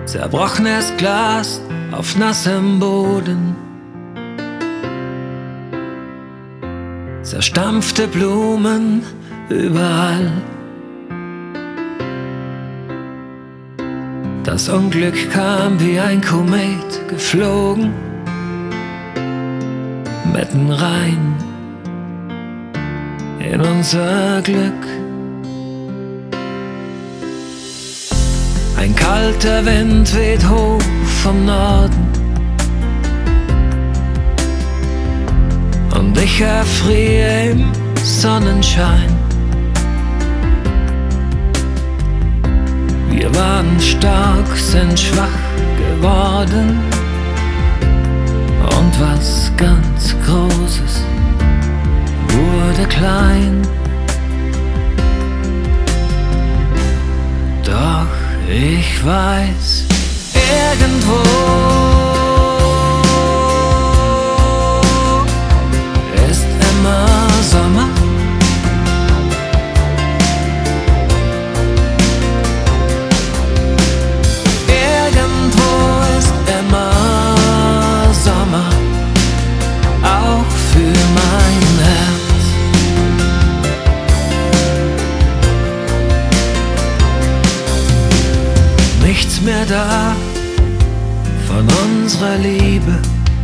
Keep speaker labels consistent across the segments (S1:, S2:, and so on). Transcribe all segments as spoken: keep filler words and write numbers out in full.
S1: zerbrochenes Glas auf nassem Boden, zerstampfte Blumen überall. Das Unglück kam wie ein Komet geflogen, mitten rein in unser Glück. Ein kalter Wind weht hoch vom Norden und ich erfriere im Sonnenschein. Wir waren stark, sind schwach geworden und was ganz Großes wurde klein. Doch ich weiß, irgendwo ist immer Sommer. Irgendwo ist immer Sommer, auch für mein Herz. Nichts mehr da von unserer Liebe,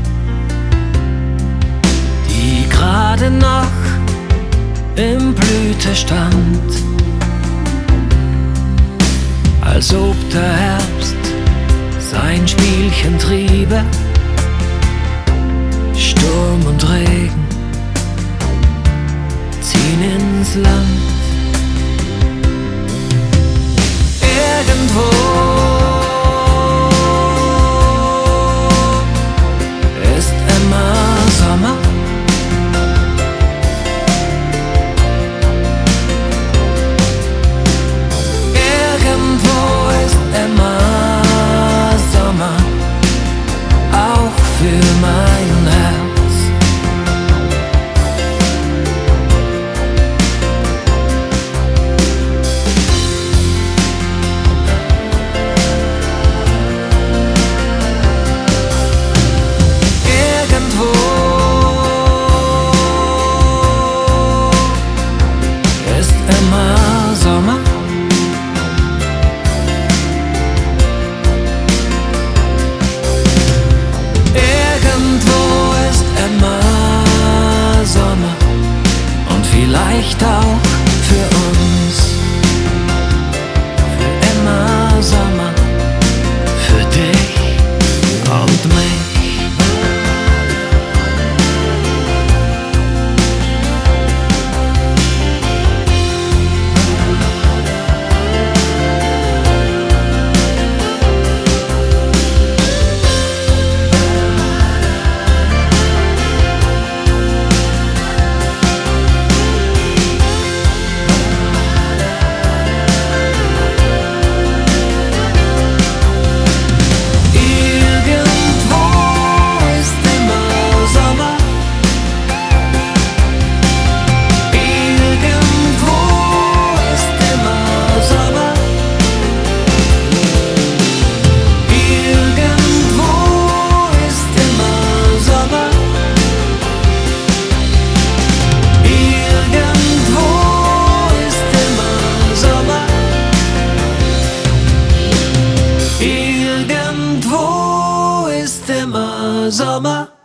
S1: die gerade noch im Blüte stand, als ob der Herbst sein Spielchen triebe. Sturm und Regen ziehen ins Land. Irgendwo ist immer Sommer. Irgendwo ist immer Sommer, auch für mein Herz. Irgendwo ist immer Sommer. Irgendwo ist immer Sommer und vielleicht auch für uns. Für immer Sommer, für dich und mich. Irgendwo ist immer Sommer.